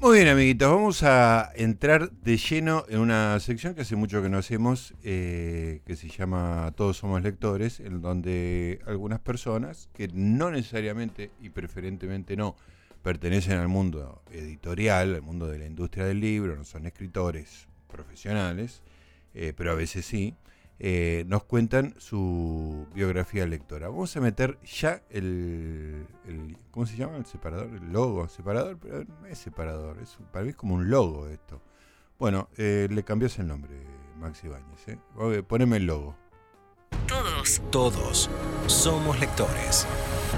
Muy bien, amiguitos, vamos a entrar de lleno en una sección que hace mucho que no hacemos, que se llama Todos somos lectores, en donde algunas personas que no necesariamente y preferentemente no pertenecen al mundo editorial, al mundo de la industria del libro, no son escritores profesionales, pero a veces sí, nos cuentan su biografía lectora. Vamos a meter ya el ¿cómo se llama? El separador, el logo, separador, pero no es separador, para mí es como un logo esto. Bueno, le cambias el nombre, Maxi Ibáñez, poneme el logo. Todos somos lectores.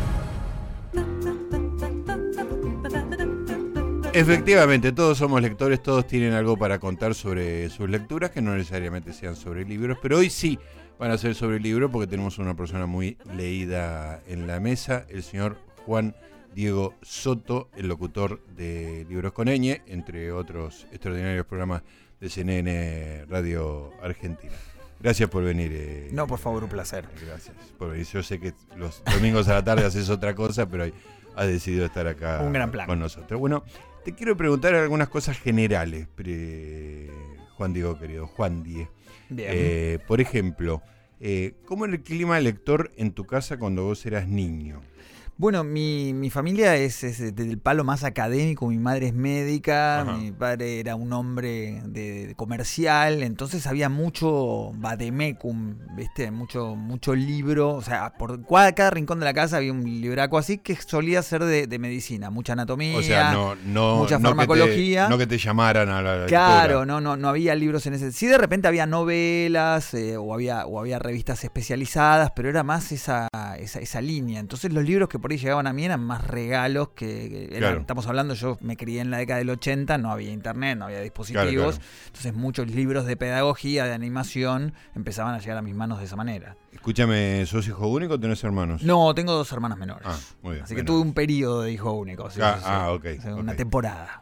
Efectivamente, todos somos lectores, todos tienen algo para contar sobre sus lecturas, que no necesariamente sean sobre libros, pero hoy sí van a ser sobre libros porque tenemos una persona muy leída en la mesa, el señor Juan Diego Soto, el locutor de Libros con Ñ, entre otros extraordinarios programas de CNN Radio Argentina. Gracias por venir. No, por favor, un placer. Gracias por venir. Yo sé que los domingos a la tarde haces otra cosa, pero has decidido estar acá un gran plan con nosotros. Bueno, te quiero preguntar algunas cosas generales, Juan Diego, querido. Juan Die. Bien. Por ejemplo, ¿cómo era el clima lector en tu casa cuando vos eras niño? Bueno, mi familia es del palo más académico, mi madre es médica, Ajá. Mi padre era un hombre de comercial, entonces había mucho vademecum, ¿viste? Mucho libro, o sea, por cada rincón de la casa había un libraco así que solía ser de medicina, mucha anatomía, O sea, mucha farmacología. No que te llamaran a la Claro, lectura. no había libros en ese. Sí, de repente había novelas o había revistas especializadas, pero era más esa línea. Entonces los libros que por ahí llegaban a mí eran más regalos que Claro. Estamos hablando, yo me crié en la década del 80, no había internet, no había dispositivos. Claro. Entonces muchos libros de pedagogía, de animación, empezaban a llegar a mis manos de esa manera. Escúchame, ¿sos hijo único o tenés hermanos? No, tengo 2 hermanas menores. Ah, muy bien. Así que tuve un periodo de hijo único. Sí. Ok. O sea, una Ok. temporada.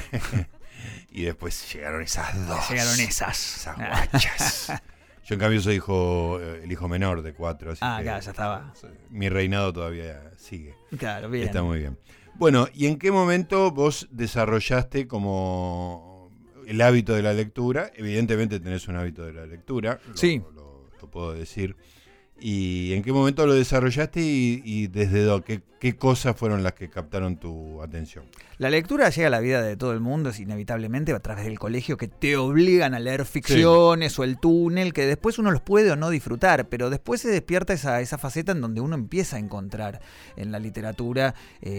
Y después llegaron esas dos. Llegaron esas. Esas guachas. Yo en cambio soy el hijo menor de 4. Así que Claro, ya estaba. Mi reinado todavía sigue. Claro, bien. Está muy bien. Bueno, ¿y en qué momento vos desarrollaste como el hábito de la lectura? Evidentemente tenés un hábito de la lectura. Sí. Lo puedo decir. ¿Y en qué momento lo desarrollaste y desde qué cosas fueron las que captaron tu atención? La lectura llega a la vida de todo el mundo, es inevitablemente a través del colegio, que te obligan a leer ficciones o el túnel, que después uno los puede o no disfrutar, pero después se despierta esa faceta en donde uno empieza a encontrar en la literatura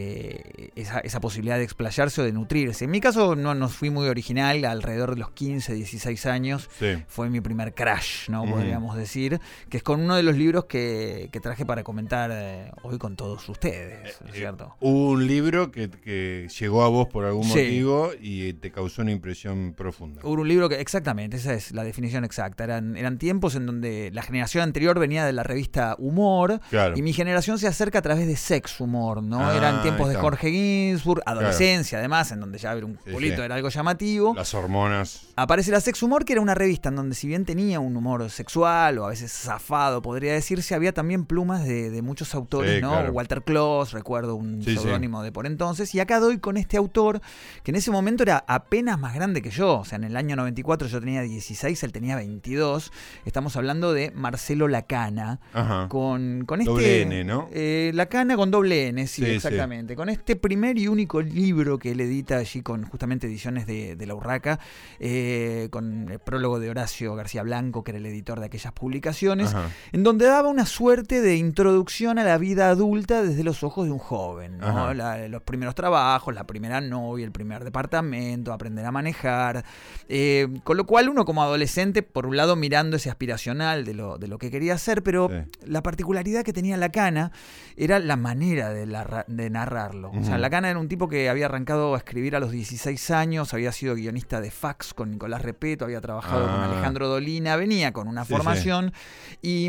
esa posibilidad de explayarse o de nutrirse. En mi caso no fui muy original, alrededor de los 15, 16 años fue mi primer crush, ¿no? Podríamos decir, que es con uno de los libros que traje para comentar hoy con todos ustedes, ¿cierto? Un libro que llegó a vos por algún motivo y te causó una impresión profunda. Hubo un libro que, exactamente, esa es la definición exacta. Eran tiempos en donde la generación anterior venía de la revista Humor, claro. Y mi generación se acerca a través de Sex Humor, ¿no? Eran tiempos de Jorge Ginsburg, adolescencia, además, en donde ya ver un culito era algo llamativo. Las hormonas. Aparece la Sex Humor, que era una revista en donde, si bien tenía un humor sexual o a veces zafado, podría decirse, había también plumas de muchos autores, ¿no? Claro. Walter Kloss, recuerdo un seudónimo de por entonces, y acá doy con este autor que en ese momento era apenas más grande que yo, o sea, en el año 94 yo tenía 16, él tenía 22, estamos hablando de Marcelo Lacana, con este... Doble N, ¿no? Lacana con doble N, sí, exactamente, con este primer y único libro que él edita allí con justamente ediciones de La Urraca, con el prólogo de Horacio García Blanco, que era el editor de aquellas publicaciones, en donde daba una suerte de introducción a la vida adulta desde los ojos de un joven, ¿no? Los primeros trabajos, la primera novia, el primer departamento, aprender a manejar, con lo cual uno como adolescente, por un lado mirando ese aspiracional de lo que quería hacer, pero la particularidad que tenía Lacana era la manera de narrarlo. O sea, Lacana era un tipo que había arrancado a escribir a los 16 años, había sido guionista de Fax con Nicolás Repeto, había trabajado con Alejandro Dolina, venía con una formación y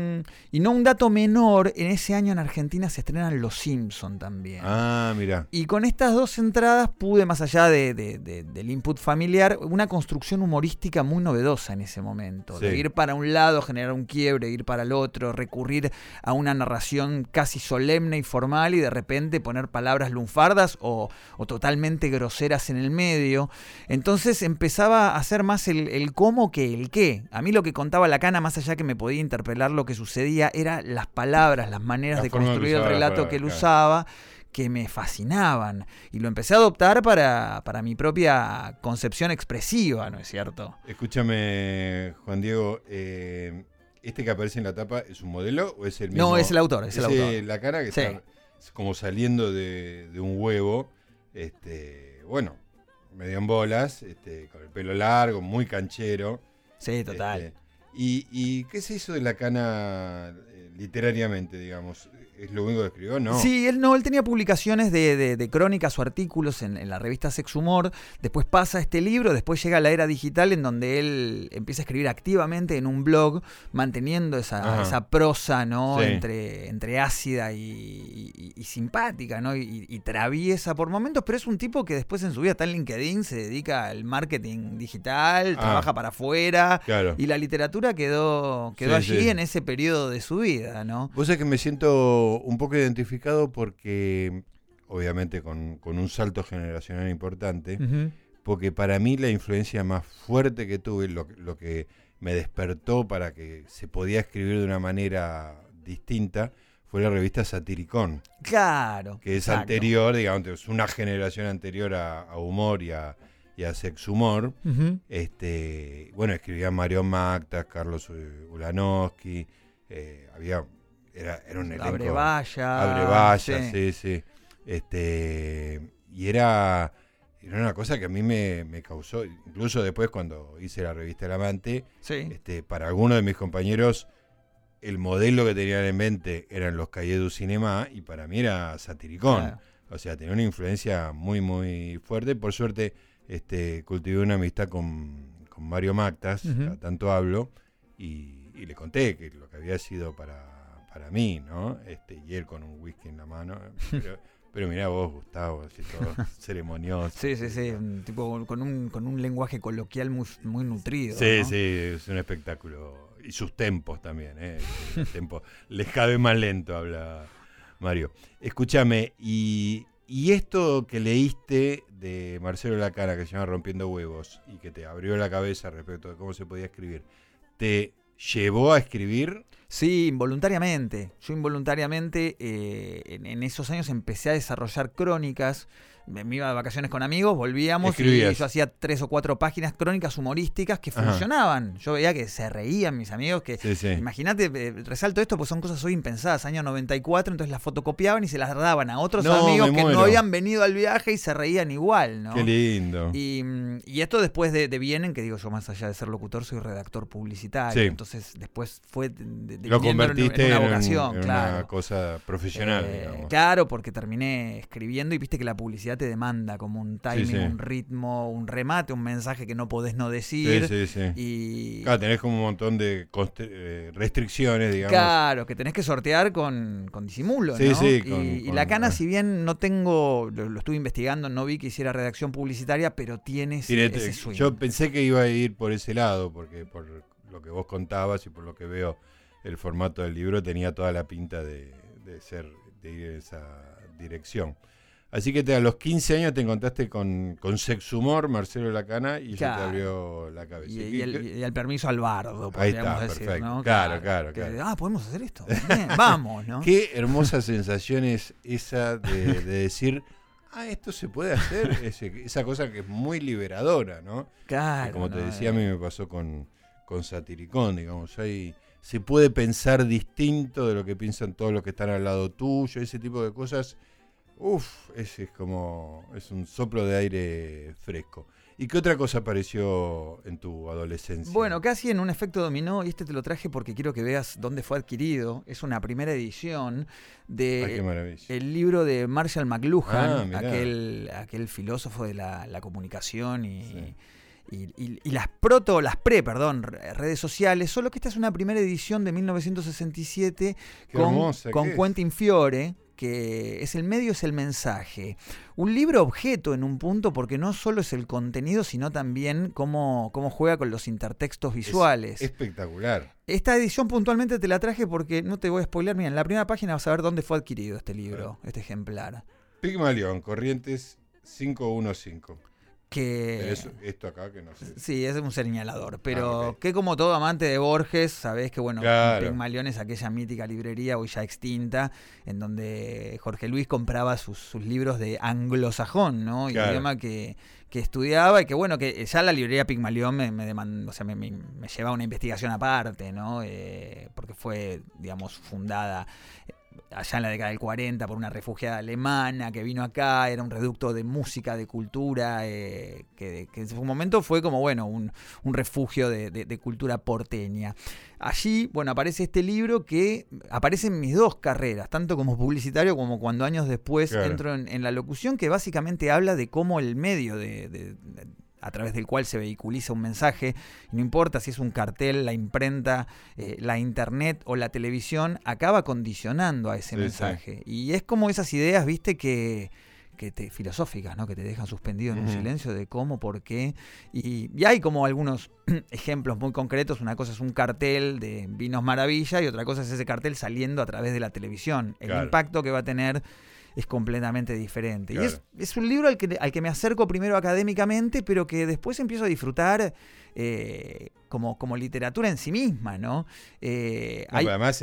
no un dato menor, en ese año en Argentina se estrenan Los Simpson también. Ah, mira. Y con estas dos entradas pude, más allá del input familiar, una construcción humorística muy novedosa en ese momento. Sí. De ir para un lado, generar un quiebre, ir para el otro, recurrir a una narración casi solemne y formal y de repente poner palabras lunfardas o totalmente groseras en el medio. Entonces empezaba a hacer más el cómo que el qué. A mí lo que contaba Lacana, más allá que me podía interpelar lo que sucedía, era las palabras, las maneras de construir el relato que él usaba, que me fascinaban. Y lo empecé a adoptar para mi propia concepción expresiva, ¿no es cierto? Escúchame, Juan Diego, ¿este que aparece en la tapa es un modelo o es el mismo? No, es el autor, es el autor. La cara que está como saliendo de un huevo, bueno, medio en bolas, con el pelo largo, muy canchero. Sí, total. ¿Y qué se hizo de Lacana literariamente, digamos? ¿Es lo único que escribió? No. Sí, él tenía publicaciones de crónicas o artículos en la revista Sex Humor. Después pasa este libro, después llega la era digital en donde él empieza a escribir activamente en un blog, manteniendo esa prosa, ¿no? Sí. Entre ácida y simpática, ¿no? Y traviesa por momentos, pero es un tipo que después en su vida está en LinkedIn, se dedica al marketing digital, trabaja para afuera, claro. Y la literatura quedó allí en ese periodo de su vida, ¿no? Vos sabés que me siento un poco identificado porque, obviamente, con un salto generacional importante, porque para mí la influencia más fuerte que tuve, lo que me despertó para que se podía escribir de una manera distinta, fue la revista Satiricón. Claro. Que es anterior, digamos, es una generación anterior a Humor y a Sex Humor. Bueno, escribía Mario Mactas, Carlos Ulanowski, era un elenco. Abrevaya, sí. Y era una cosa que a mí me causó, incluso después cuando hice la revista El Amante, para algunos de mis compañeros el modelo que tenían en mente eran los Cahiers du Cinéma y para mí era Satiricón. Claro. O sea, tenía una influencia muy, muy fuerte. Por suerte cultivé una amistad con Mario Mactas, tanto hablo, y le conté que lo que había sido para mí, ¿no? Y él con un whisky en la mano. Pero mirá vos, Gustavo, así todo ceremonioso. Sí, un tipo con un lenguaje coloquial muy nutrido. Sí, ¿no? Sí, es un espectáculo. Y sus tempos también, El tempo les cabe más lento, habla Mario. Escúchame, y esto que leíste de Marcelo Lacana, que se llama Rompiendo Huevos, y que te abrió la cabeza respecto de cómo se podía escribir, ¿te llevó a escribir? Sí, involuntariamente. Yo involuntariamente en esos años empecé a desarrollar crónicas. Me iba de vacaciones con amigos, volvíamos. Escribías. Y yo hacía 3 o 4 páginas, crónicas humorísticas que funcionaban. Yo veía que se reían mis amigos. Imagínate, resalto esto porque son cosas hoy impensadas. Año 94, entonces las fotocopiaban y se las daban a otros amigos que no habían venido al viaje y se reían igual, ¿no? Qué lindo. Y esto después de Vienen, que digo yo, más allá de ser locutor, soy redactor publicitario. Sí. Entonces después fue lo convertiste en una vocación, en una cosa profesional, digamos. Claro, porque terminé escribiendo y viste que la publicidad te demanda como un timing, un ritmo, un remate, un mensaje que no podés no decir. Sí. Y claro, tenés como un montón de restricciones, digamos. Claro, que tenés que sortear con disimulo, ¿no? Y Lacana, si bien no tengo, lo estuve investigando, no vi que hiciera redacción publicitaria, pero tiene ese swing. Yo pensé que iba a ir por ese lado, porque por lo que vos contabas y por lo que veo, el formato del libro tenía toda la pinta de ir en esa dirección. Así que a los 15 años te encontraste con Sex Humor, Marcelo Lacana, y ya te abrió la cabeza. Y el permiso al bardo, ahí está, decir, perfecto. ¿no? Claro. ¿Podemos hacer esto? Bien, vamos, ¿no? Qué hermosa sensación es esa de decir, esto se puede hacer, esa cosa que es muy liberadora, ¿no? Claro. Y como te decía, a mí me pasó con Satiricón, digamos, ahí se puede pensar distinto de lo que piensan todos los que están al lado tuyo, ese tipo de cosas. Es un soplo de aire fresco. ¿Y qué otra cosa apareció en tu adolescencia? Bueno, casi en un efecto dominó, y te lo traje porque quiero que veas dónde fue adquirido. Es una primera edición de el libro de Marshall McLuhan, aquel filósofo de la comunicación las redes sociales, solo que esta es una primera edición de 1967 con Quentin Fiore, que es el medio, es el mensaje. Un libro objeto en un punto, porque no solo es el contenido, sino también cómo juega con los intertextos visuales. Es espectacular. Esta edición puntualmente te la traje porque, no te voy a spoiler, mira, en la primera página vas a ver dónde fue adquirido este libro, este ejemplar. Pigmalión, Corrientes 515. Que esto acá que no sé. Sí, es un señalador, pero que como todo amante de Borges, sabés que Pigmalión es aquella mítica librería hoy ya extinta, en donde Jorge Luis compraba sus libros de anglosajón, ¿no? Idioma que estudiaba y que ya la librería Pigmalión me llevaba a una investigación aparte, ¿no? Porque fue, digamos, fundada allá en la década del 40 por una refugiada alemana que vino acá, era un reducto de música, de cultura, que en su momento fue como, un refugio de cultura porteña. Allí, aparece este libro que aparece en mis dos carreras, tanto como publicitario como cuando años después entro en la locución, que básicamente habla de cómo el medio a través del cual se vehiculiza un mensaje, no importa si es un cartel, la imprenta, la internet o la televisión, acaba condicionando a ese mensaje. Sí. Y es como esas ideas, viste, que filosóficas, ¿no? Que te dejan suspendido en un silencio de cómo, por qué. Y hay como algunos ejemplos muy concretos. Una cosa es un cartel de Vinos Maravilla y otra cosa es ese cartel saliendo a través de la televisión. El impacto que va a tener es completamente diferente. Claro. Y es un libro al que me acerco primero académicamente, pero que después empiezo a disfrutar como literatura en sí misma, ¿no? Además,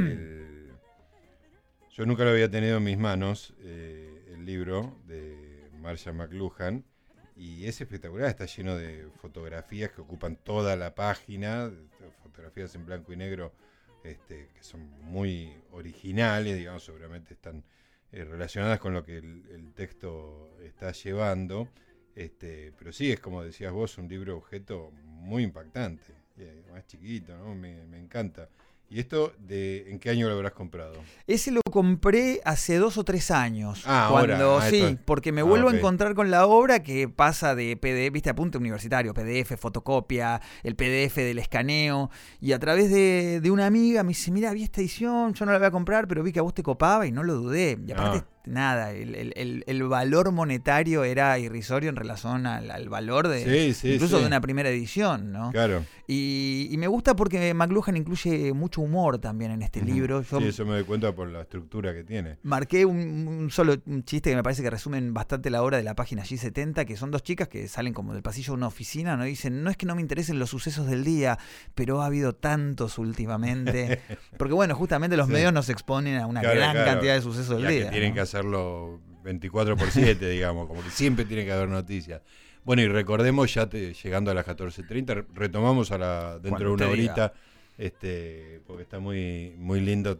yo nunca lo había tenido en mis manos, el libro de Marshall McLuhan, y es espectacular, está lleno de fotografías que ocupan toda la página, fotografías en blanco y negro que son muy originales, digamos, seguramente están relacionadas con lo que el texto está llevando, pero sí, es como decías vos, un libro objeto muy impactante, más chiquito, ¿no? Me encanta. ¿Y esto ¿en qué año lo habrás comprado? Ese lo compré hace 2 o 3 años. Ahora. Porque me vuelvo a encontrar con la obra que pasa de PDF, viste, apunte universitario, PDF, fotocopia, el PDF del escaneo, y a través de una amiga me dice, mira, vi esta edición, yo no la voy a comprar, pero vi que a vos te copaba y no lo dudé. Y aparte, nada, el valor monetario era irrisorio en relación al valor de incluso de una primera edición, ¿no? Claro. Y me gusta porque McLuhan incluye mucho humor también en este libro. Eso me doy cuenta por la estructura que tiene. Marqué un chiste que me parece que resumen bastante la obra de la página G70, que son 2 chicas que salen como del pasillo de una oficina, ¿no? Dicen, no es que no me interesen los sucesos del día, pero ha habido tantos últimamente. Porque justamente los medios nos exponen a una gran cantidad de sucesos del día. Que tienen que hacerlo 24/7, digamos, como que siempre tiene que haber noticias. Bueno, y recordemos, ya llegando a las 14:30, retomamos dentro de una horita, porque está muy, muy lindo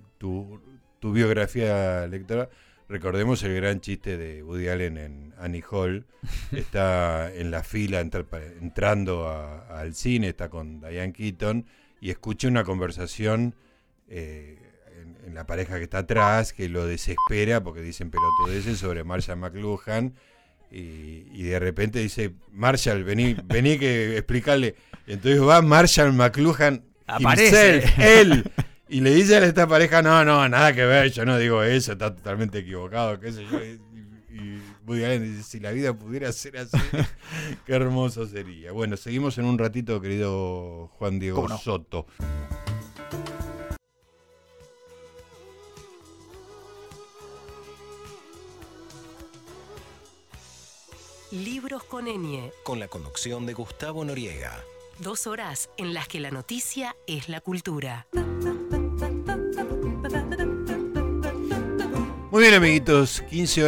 tu biografía lectora. Recordemos el gran chiste de Woody Allen en Annie Hall. Está en la fila entrando al cine, está con Diane Keaton, y escucha una conversación en la pareja que está atrás, que lo desespera porque dicen pelotudeces sobre Marshall McLuhan. Y de repente dice, Marshall, vení que explicarle. Y entonces va Marshall McLuhan, aparece él, y le dice a esta pareja, no, nada que ver, yo no digo eso, está totalmente equivocado, qué sé yo. Y Woody Allen dice, si la vida pudiera ser así, qué hermoso sería. Bueno, seguimos en un ratito, querido Juan Diego Soto. Libros con Enie. Con la conducción de Gustavo Noriega. 2 horas en las que la noticia es la cultura. Muy bien, amiguitos,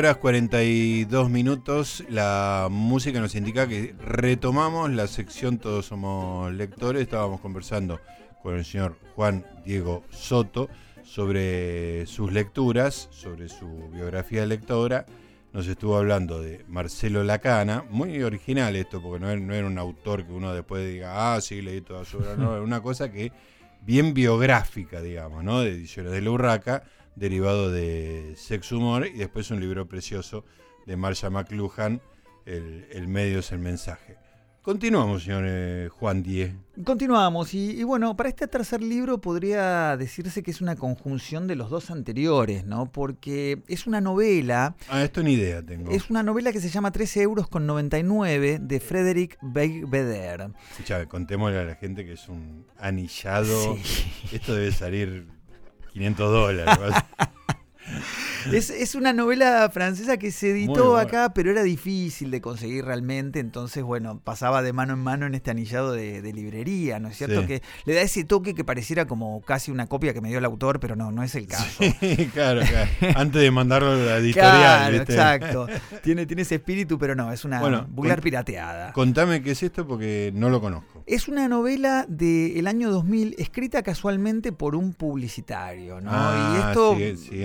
15:42. La música nos indica que retomamos la sección Todos Somos Lectores. Estábamos conversando con el señor Juan Diego Soto sobre sus lecturas, sobre su biografía lectora. Nos estuvo hablando de Marcelo Lacana, muy original esto, porque no era un autor que uno después diga, sí, leí toda su obra, no, era una cosa que bien biográfica, digamos, ¿no? De Ediciones de la Urraca, derivado de Sexo Humor, y después un libro precioso de Marshall McLuhan, El medio es el mensaje. Continuamos, señor Juan Diez. Continuamos, y bueno, para este tercer libro podría decirse que es una conjunción de los dos anteriores, ¿no? Porque es una novela. Esto ni idea tengo. Es una novela que se llama 13,99 € de Frédéric Beigbeder. Escucha, contémosle a la gente que es un anillado. Sí. Esto debe salir $500. Es una novela francesa que se editó acá, pero era difícil de conseguir realmente, entonces, bueno, pasaba de mano en mano en este anillado de librería, ¿no es cierto? Sí. Que le da ese toque que pareciera como casi una copia que me dio el autor, pero no es el caso. Sí, claro. Antes de mandarlo a la editorial. Claro, ¿viste? Exacto. Tiene ese espíritu, pero no, es una vulgar pirateada. Contame qué es esto porque no lo conozco. Es una novela del año 2000, escrita casualmente por un publicitario, ¿no? Y esto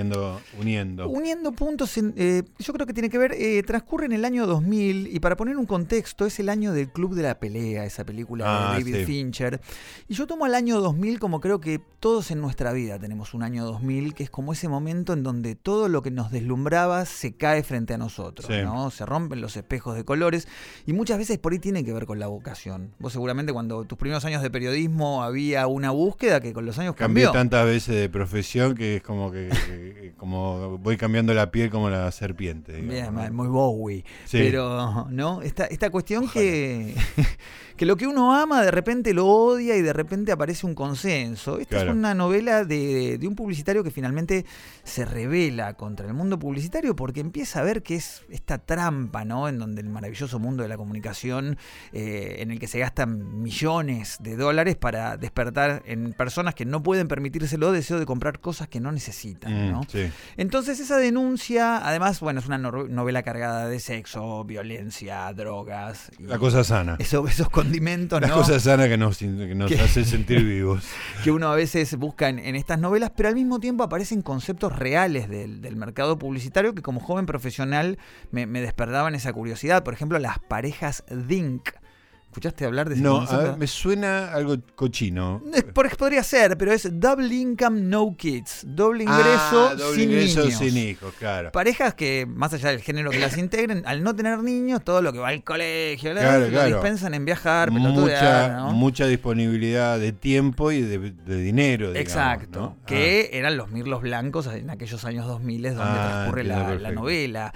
uniendo puntos, yo creo que tiene que ver, transcurre en el año 2000, y para poner un contexto, es el año del Club de la Pelea, esa película de David Fincher. Y yo tomo el año 2000 como creo que todos en nuestra vida tenemos un año 2000, que es como ese momento en donde todo lo que nos deslumbraba se cae frente a nosotros, ¿no? Se rompen los espejos de colores, y muchas veces por ahí tiene que ver con la vocación. Vos seguramente cuando tus primeros años de periodismo había una búsqueda que con los años cambió. Cambié tantas veces de profesión que es como que como voy cambiando la piel como la serpiente. Digamos, bien, muy Bowie. Sí. Pero, ¿no? Esta cuestión que lo que uno ama de repente lo odia y de repente aparece un consenso. Esta es una novela de un publicitario que finalmente se rebela contra el mundo publicitario porque empieza a ver que es esta trampa, ¿no? En donde el maravilloso mundo de la comunicación, en el que se gastan millones de dólares para despertar en personas que no pueden permitírselo deseo de comprar cosas que no necesitan, ¿no? Sí. Entonces esa denuncia, además, bueno, es una novela cargada de sexo, violencia, drogas. La cosa sana. Esos condimentos, ¿no? La cosa sana que nos hace sentir vivos. Que uno a veces busca en estas novelas, pero al mismo tiempo aparecen conceptos reales del mercado publicitario que como joven profesional me despertaban esa curiosidad. Por ejemplo, las parejas DINK. ¿Escuchaste hablar de ese concepto? No, a ver, me suena algo cochino. Podría ser, pero es Double Income No Kids. Doble ingreso, sin niños. Sin hijos, claro. Parejas que, más allá del género que las integren, al no tener niños, todo lo que va al colegio, lo dispensan en dispensan en viajar, ¿no? Mucha disponibilidad de tiempo y de dinero, digamos. Exacto. ¿No? Que eran los mirlos blancos en aquellos años 2000 donde transcurre la novela.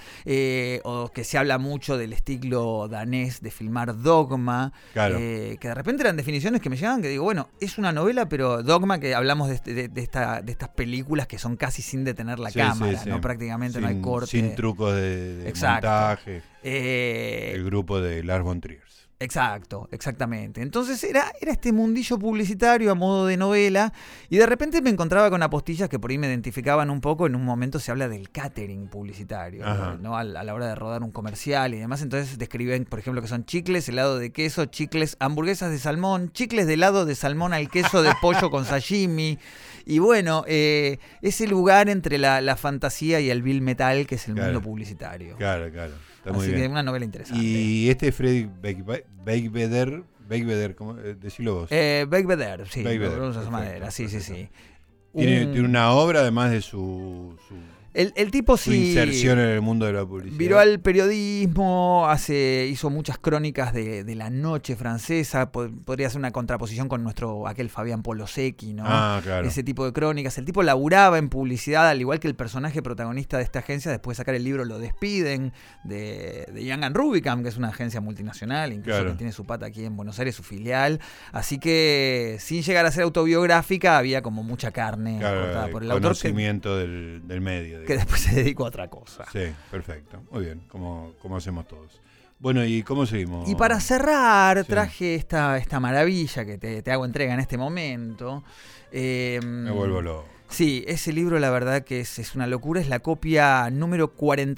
O que se habla mucho del estilo danés de filmar Dogma. Claro. Que de repente eran definiciones que me llegaban que digo, bueno, es una novela, pero Dogma, que hablamos de estas películas que son casi sin detener la cámara, ¿no? Prácticamente no hay corte. Sin trucos de montaje. El grupo de Lars von Trier. Exacto, exactamente. Entonces era este mundillo publicitario a modo de novela, y de repente me encontraba con apostillas que por ahí me identificaban un poco. En un momento se habla del catering publicitario, ¿no? A la hora de rodar un comercial y demás. Entonces describen, por ejemplo, que son chicles, helado de queso, chicles, hamburguesas de salmón, chicles de helado de salmón al queso de pollo con sashimi. Y bueno, ese lugar entre la fantasía y el vil metal que es el mundo publicitario. Claro. Está muy Así bien. que una novela interesante. Y este Freddy Beigbeder, ¿cómo? Decilo vos. Beigbeder, sí. Beigbeder, Lo esa manera, sí. Tiene una obra además de su El tipo su inserción en el mundo de la publicidad. Viró al periodismo, hizo muchas crónicas de la noche francesa. Podría ser una contraposición con aquel Fabián Polosecchi, ¿no? Claro. Ese tipo de crónicas. El tipo laburaba en publicidad, al igual que el personaje protagonista de esta agencia. Después de sacar el libro lo despiden de Young & Rubicam, que es una agencia multinacional, incluso que tiene su pata aquí en Buenos Aires, su filial. Así que, sin llegar a ser autobiográfica, había como mucha carne cortada por el autor. Conocimiento del medio. Que después se dedicó a otra cosa. Sí, perfecto. Muy bien, como hacemos todos. Bueno, ¿y cómo seguimos? Y para cerrar, traje esta maravilla que te hago entrega en este momento. Me vuelvo loco. Sí, ese libro la verdad que es una locura. Es la copia número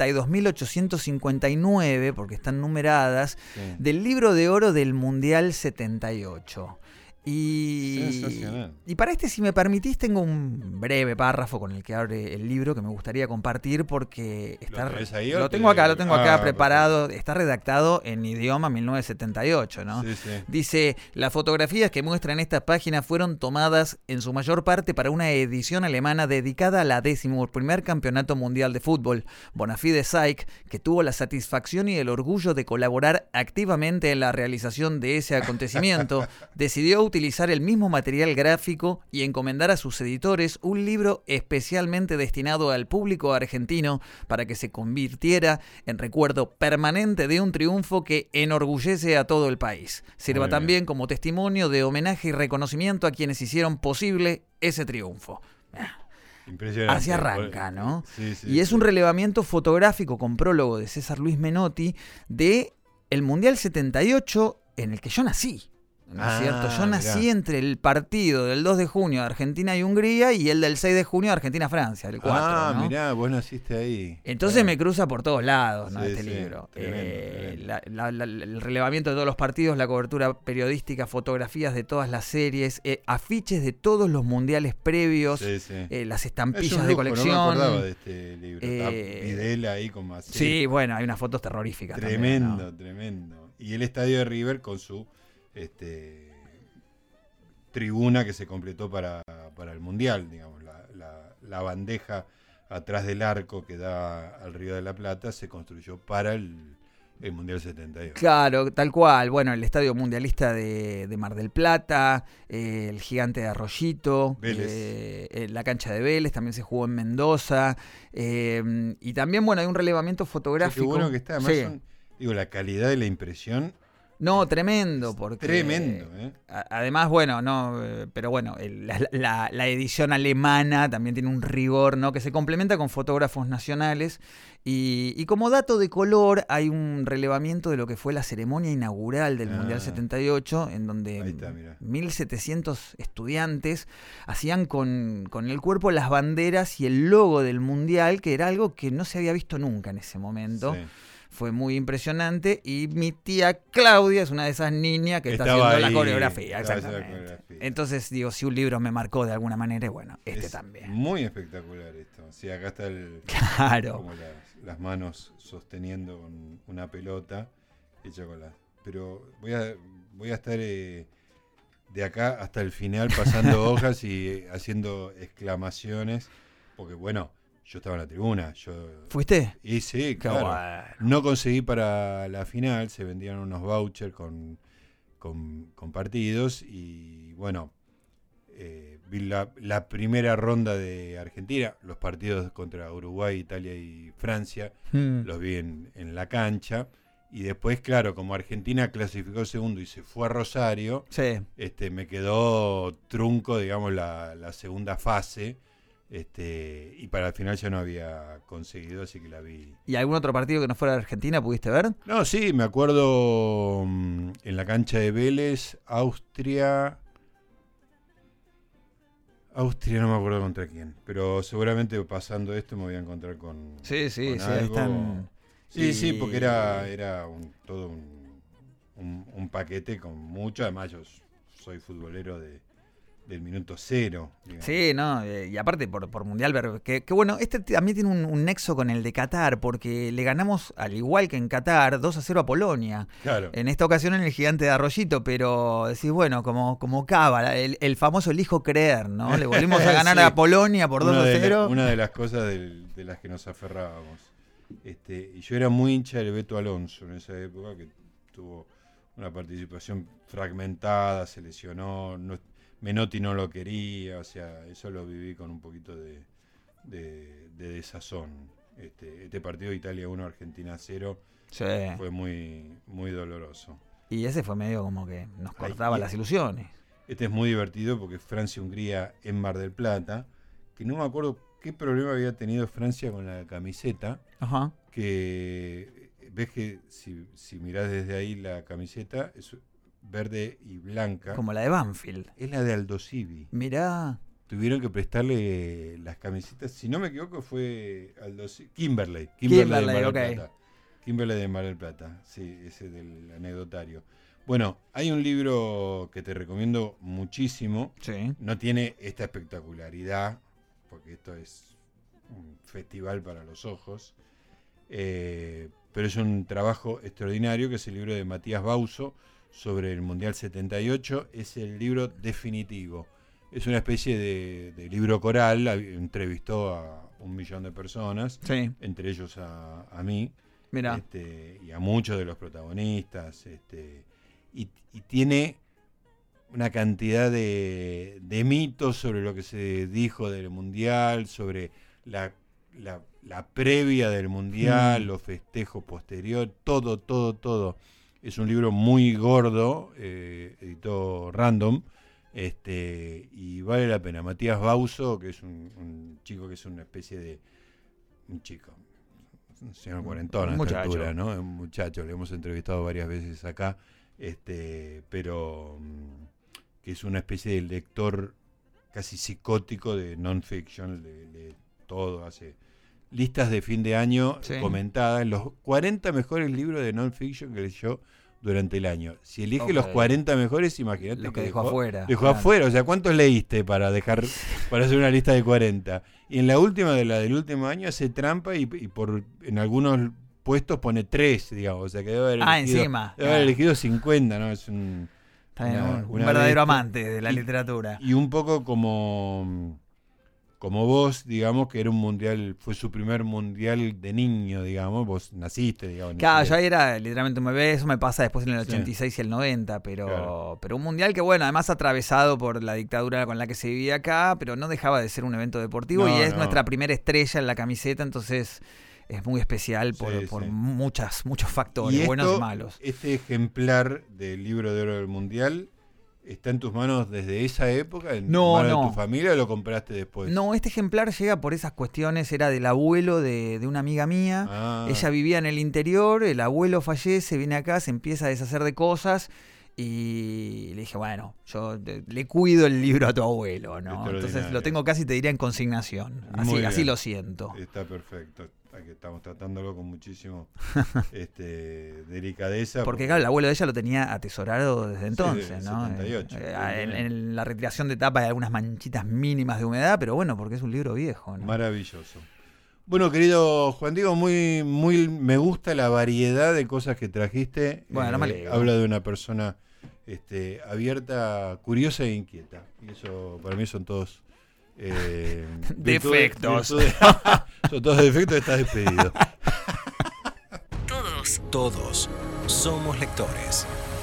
42.859, porque están numeradas, del libro de oro del Mundial 78. Y para si me permitís, tengo un breve párrafo con el que abre el libro que me gustaría compartir porque lo tengo acá preparado, está redactado en idioma 1978, ¿no? Sí, sí. Dice, las fotografías que muestran estas páginas fueron tomadas en su mayor parte para una edición alemana dedicada a la 11º Campeonato Mundial de Fútbol. Bonafide Saik, que tuvo la satisfacción y el orgullo de colaborar activamente en la realización de ese acontecimiento, decidió utilizar el mismo material gráfico y encomendar a sus editores un libro especialmente destinado al público argentino para que se convirtiera en recuerdo permanente de un triunfo que enorgullece a todo el país. Sirva también como testimonio de homenaje y reconocimiento a quienes hicieron posible ese triunfo. Impresionante. Así arranca, ¿no? Sí, sí, y es un relevamiento fotográfico con prólogo de César Luis Menotti de el Mundial 78 en el que yo nací. ¿No es cierto? Yo nací entre el partido del 2 de junio de Argentina y Hungría y el del 6 de junio de Argentina-Francia, el 4. ¿no? Mirá, vos naciste ahí. Entonces me cruza por todos lados, ¿no? Sí, Este sí, libro. Tremendo. El relevamiento de todos los partidos, la cobertura periodística, fotografías de todas las series, afiches de todos los mundiales previos, las estampillas de colección. No me acordaba de este libro. Videla ahí como así. Sí, bueno, hay unas fotos terroríficas. Tremendo, también, ¿no? Tremendo. Y el estadio de River con su tribuna que se completó para el Mundial, digamos, la bandeja atrás del arco que da al Río de la Plata se construyó para el Mundial 78. Claro, tal cual. Bueno, el estadio mundialista de Mar del Plata, el gigante de Arroyito, la cancha de Vélez, también se jugó en Mendoza, y también, bueno, hay un relevamiento fotográfico. Qué bueno que está, además la calidad de la impresión. No, tremendo, porque... Tremendo, Además, bueno, no, pero bueno, la edición alemana también tiene un rigor, ¿no? Que se complementa con fotógrafos nacionales. Y como dato de color, hay un relevamiento de lo que fue la ceremonia inaugural del Mundial 78, en donde 1.700 estudiantes hacían con el cuerpo las banderas y el logo del Mundial, que era algo que no se había visto nunca en ese momento. Sí. Fue muy impresionante y mi tía Claudia es una de esas niñas que está haciendo la coreografía. Exactamente. Entonces, digo, si un libro me marcó de alguna manera, bueno, también. Muy espectacular esto. Sí, acá está como las manos sosteniendo una pelota hecha con Pero voy a estar de acá hasta el final pasando hojas y haciendo exclamaciones, porque bueno... Yo estaba en la tribuna. ¿Fuiste? Y sí, claro. Bueno. No conseguí para la final, se vendían unos vouchers con partidos y bueno, vi la primera ronda de Argentina, los partidos contra Uruguay, Italia y Francia, los vi en la cancha y después, claro, como Argentina clasificó segundo y se fue a Rosario, me quedó trunco, digamos, la segunda fase. Y para el final ya no había conseguido, así que la vi. ¿Y algún otro partido que no fuera de Argentina pudiste ver? No, sí, me acuerdo en la cancha de Vélez, Austria no me acuerdo contra quién, pero seguramente pasando esto me voy a encontrar con algo. Sí, porque era todo un paquete con mucho, además yo soy futbolero del minuto cero. Digamos. Sí, no, y aparte por Mundial, que bueno, también tiene un nexo con el de Qatar, porque le ganamos, al igual que en Qatar, 2-0 a Polonia. Claro. En esta ocasión en el gigante de Arroyito, pero decís, bueno, como Cava, el famoso elijo creer, ¿no? Le volvimos a ganar a Polonia por 2-0. Una de las cosas de las que nos aferrábamos. Y yo era muy hincha del Beto Alonso en esa época, que tuvo una participación fragmentada, se lesionó, Menotti no lo quería, o sea, eso lo viví con un poquito de desazón. Este partido de Italia 1, Argentina 0 fue muy, muy doloroso. Y ese fue medio como que nos cortaba las ilusiones. Este es muy divertido porque Francia-Hungría en Mar del Plata, que no me acuerdo qué problema había tenido Francia con la camiseta, que ves que si mirás desde ahí la camiseta es verde y blanca. Como la de Banfield. Es la de Aldosivi. Mirá. Tuvieron que prestarle las camisetas, si no me equivoco fue Aldosivi. Kimberley de Mar del Plata. Kimberley de Mar del Plata, sí, ese del anecdotario. Bueno, hay un libro que te recomiendo muchísimo. Sí. No tiene esta espectacularidad, porque esto es un festival para los ojos, pero es un trabajo extraordinario, que es el libro de Matías Bauzo sobre el Mundial 78. Es el libro definitivo. Es una especie de libro coral. Entrevistó a 1 millón de personas, Sí. entre ellos a mí. Mirá. Y a muchos de los protagonistas. Y tiene una cantidad de mitos sobre lo que se dijo del Mundial, sobre la previa del Mundial, los festejos posteriores, todo. Es un libro muy gordo, editó Random, y vale la pena. Matías Bauzo, que es un chico que es una especie de... un señor cuarentón a esta altura, ¿no? Un muchacho, le hemos entrevistado varias veces acá, pero que es una especie de lector casi psicótico de non-fiction, lee todo, hace listas de fin de año comentadas, los 40 mejores libros de non-fiction que leyó durante el año. Si elige los 40 mejores, imagínate lo que dejó afuera. Dejó afuera, o sea, ¿cuántos leíste para hacer una lista de 40? Y en la última del último año hace trampa y en algunos puestos pone 3, digamos, o sea que debe haber elegido 50, ¿no? Es un verdadero amante de la literatura. Y un poco como vos, digamos, que era un mundial, fue su primer mundial de niño, digamos, vos naciste, digamos. Claro, ya era literalmente un bebé, eso me pasa después en el 86 y el 90, pero un mundial que, bueno, además atravesado por la dictadura con la que se vivía acá, pero no dejaba de ser un evento deportivo y es nuestra primera estrella en la camiseta, entonces es muy especial por muchos factores, buenos y malos. Este ejemplar del libro de oro del mundial... ¿Está en tus manos desde esa época? ¿En manos de tu familia o lo compraste después? No, este ejemplar llega por esas cuestiones, era del abuelo de una amiga mía. Ella vivía en el interior, el abuelo fallece, viene acá, se empieza a deshacer de cosas y le dije, bueno, yo le cuido el libro a tu abuelo, ¿no? Entonces lo tengo casi, te diría, en consignación. Así lo siento. Está perfecto. Aquí estamos tratándolo con muchísimo delicadeza. Porque claro, el abuelo de ella lo tenía atesorado desde entonces, ¿no? 78. En la retiración de tapa hay algunas manchitas mínimas de humedad, pero bueno, porque es un libro viejo, ¿no? Maravilloso. Bueno, querido Juan Diego, muy me gusta la variedad de cosas que trajiste. Bueno, me alegro. Habla de una persona abierta, curiosa e inquieta. Y eso para mí son todos... defectos. Son todos defectos, estás despedido. Todos somos lectores.